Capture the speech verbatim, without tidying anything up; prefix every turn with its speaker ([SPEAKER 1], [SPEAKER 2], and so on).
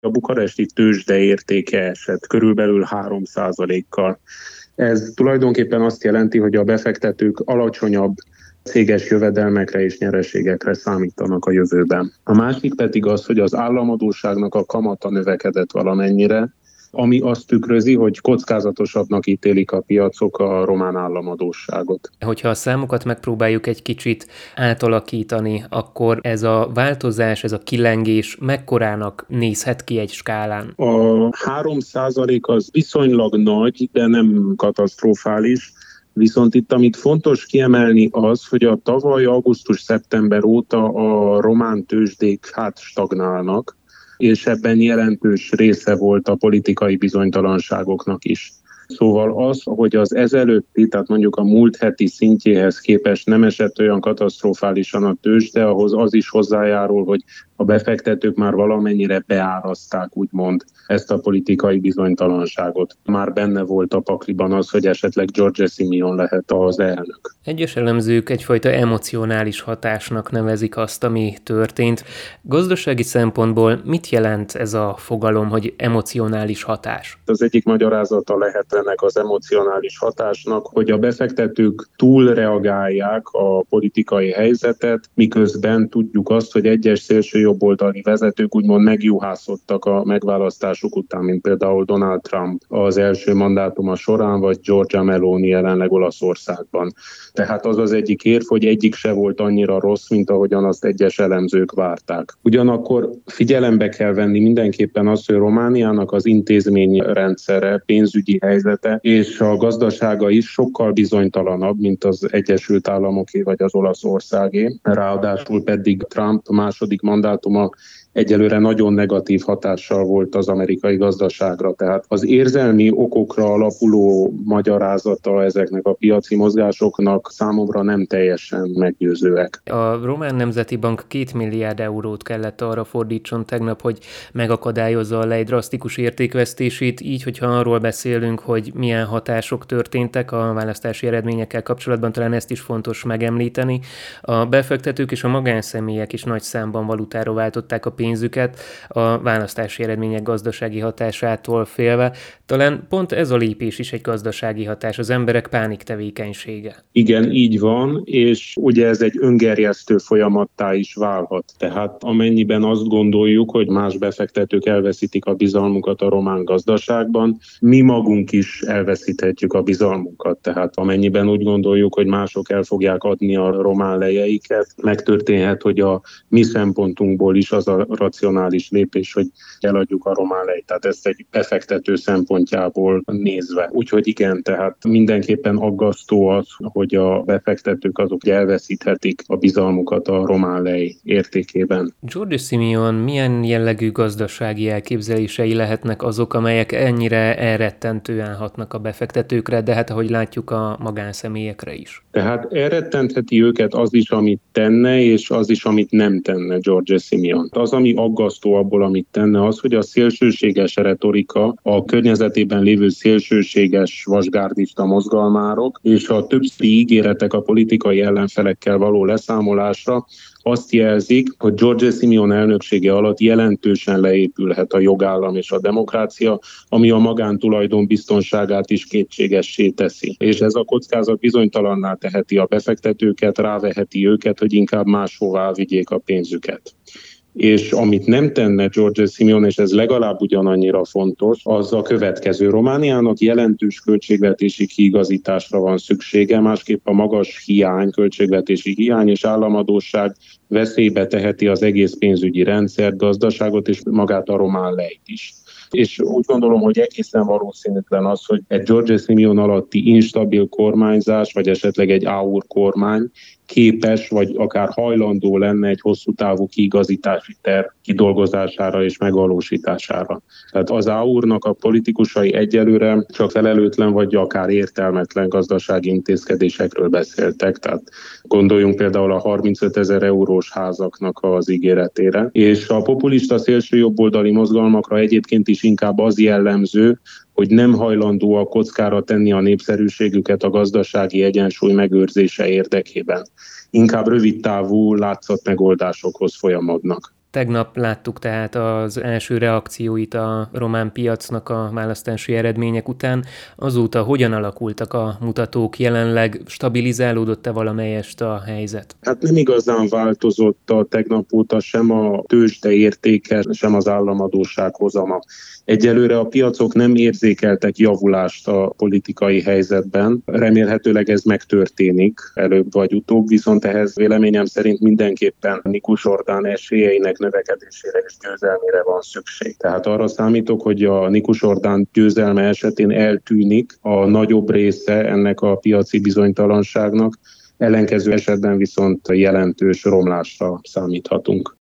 [SPEAKER 1] A bukaresti tőzsde értéke esett körülbelül három százalékkal. Ez tulajdonképpen azt jelenti, hogy a befektetők alacsonyabb céges jövedelmekre és nyereségekre számítanak a jövőben. A másik pedig az, hogy az államadósságnak a kamata növekedett valamennyire, ami azt tükrözi, hogy kockázatosabbnak ítélik a piacok a román államadósságot.
[SPEAKER 2] Hogyha a számokat megpróbáljuk egy kicsit átalakítani, akkor ez a változás, ez a kilengés mekkorának nézhet ki egy skálán?
[SPEAKER 1] A három százalék az viszonylag nagy, de nem katasztrofális. Viszont itt, amit fontos kiemelni az, hogy a tavaly augusztus-szeptember óta a román tőzsdék hát stagnálnak, és ebben jelentős része volt a politikai bizonytalanságoknak is. Szóval az, hogy az ezelőtti, tehát mondjuk a múlt heti szintjéhez képest nem esett olyan katasztrofálisan a tőzsde, ahhoz az is hozzájárul, hogy a befektetők már valamennyire beárazták, úgymond, ezt a politikai bizonytalanságot. Már benne volt a pakliban az, hogy esetleg Giorgia Simion lehet az elnök.
[SPEAKER 2] Egyes elemzők egyfajta emocionális hatásnak nevezik azt, ami történt. Gazdasági szempontból mit jelent ez a fogalom, hogy emocionális hatás?
[SPEAKER 1] Az egyik magyarázata lehet ennek az emocionális hatásnak, hogy a befektetők túlreagálják a politikai helyzetet, miközben tudjuk azt, hogy egyes szélsőjobboldali vezetők úgymond megjuhászottak a megválasztásuk után, mint például Donald Trump az első mandátuma során, vagy Giorgia Meloni jelenleg Olaszországban. Tehát az az egyik érv, hogy egyik se volt annyira rossz, mint ahogyan azt egyes elemzők várták. Ugyanakkor figyelembe kell venni mindenképpen azt, hogy Romániának az intézményrendszere, pénzügyi helyzete és a gazdasága is sokkal bizonytalanabb, mint az Egyesült Államoké vagy az Olaszországé. Ráadásul pedig Trump második mandátuma egyelőre nagyon negatív hatással volt az amerikai gazdaságra. Tehát az érzelmi okokra alapuló magyarázata ezeknek a piaci mozgásoknak számomra nem teljesen meggyőzőek.
[SPEAKER 2] A Román Nemzeti Bank két milliárd eurót kellett arra fordítson tegnap, hogy megakadályozza a lej drasztikus értékvesztését, így, hogyha arról beszélünk, hogy milyen hatások történtek a választási eredményekkel kapcsolatban, talán ezt is fontos megemlíteni. A befektetők és a magánszemélyek is nagy számban valutára váltották a pénzüket a választási eredmények gazdasági hatásától félve. Talán pont ez a lépés is egy gazdasági hatás, az emberek pánik tevékenysége.
[SPEAKER 1] Igen, így van, és ugye ez egy öngerjesztő folyamattá is válhat. Tehát amennyiben azt gondoljuk, hogy más befektetők elveszítik a bizalmukat a román gazdaságban, mi magunk is elveszíthetjük a bizalmunkat. Tehát amennyiben úgy gondoljuk, hogy mások el fogják adni a román lejeiket, megtörténhet, hogy a mi szempontunkból is az a racionális lépés, hogy eladjuk a román lejt. Tehát ezt egy befektető szempontjából nézve. Úgyhogy igen, tehát mindenképpen aggasztó az, hogy a befektetők azok elveszíthetik a bizalmukat a román lej értékében.
[SPEAKER 2] Giorgia Simion milyen jellegű gazdasági elképzelései lehetnek azok, amelyek ennyire elrettentően hatnak a befektetőkre, de hát ahogy látjuk a magánszemélyekre is?
[SPEAKER 1] Tehát elrettentheti őket az is, amit tenne, és az is, amit nem tenne Giorgia Simion. Az, ami aggasztó abból, amit tenne, az, hogy a szélsőséges retorika, a környezetében lévő szélsőséges vasgárdista mozgalmárok és a többszöri ígéretek a politikai ellenfelekkel való leszámolásra azt jelzik, hogy Giorgia Simion elnöksége alatt jelentősen leépülhet a jogállam és a demokrácia, ami a magántulajdon biztonságát is kétségessé teszi. És ez a kockázat bizonytalanná teheti a befektetőket, ráveheti őket, hogy inkább máshová vigyék a pénzüket. És amit nem tenne Giorgia Simion, és ez legalább ugyanannyira fontos, az a következő. Romániának jelentős költségvetési kiigazításra van szüksége, másképp a magas hiány, költségvetési hiány és államadósság veszélybe teheti az egész pénzügyi rendszert, gazdaságot és magát a román lejt is. És úgy gondolom, hogy egészen valószínűtlen az, hogy egy Giorgia Simion alatti instabil kormányzás, vagy esetleg egy á u er kormány képes, vagy akár hajlandó lenne egy hosszú távú kiigazítási terv kidolgozására és megvalósítására. Tehát az á u er-nak a politikusai egyelőre csak felelőtlen, vagy akár értelmetlen gazdasági intézkedésekről beszéltek. Tehát gondoljunk például a harmincötezer eurós házaknak az ígéretére. És a populista szélsőjobboldali mozgalmakra egyébként is inkább az jellemző, hogy nem hajlandóak kockára tenni a népszerűségüket a gazdasági egyensúly megőrzése érdekében. Inkább rövidtávú látszatmegoldásokhoz folyamodnak.
[SPEAKER 2] Tegnap láttuk tehát az első reakcióit a román piacnak a választási eredmények után. Azóta hogyan alakultak a mutatók? Jelenleg stabilizálódott-e valamelyest a helyzet?
[SPEAKER 1] Hát nem igazán változott a tegnap óta sem a tőzsde értéke, sem az államadósság hozama. Egyelőre a piacok nem érzékeltek javulást a politikai helyzetben. Remélhetőleg ez megtörténik előbb vagy utóbb, viszont ehhez véleményem szerint mindenképpen Nikus Orbán esélyeinek növekedésére és győzelmére van szükség. Tehát arra számítok, hogy a Nikus Orbán győzelme esetén eltűnik a nagyobb része ennek a piaci bizonytalanságnak, ellenkező esetben viszont jelentős romlásra számíthatunk.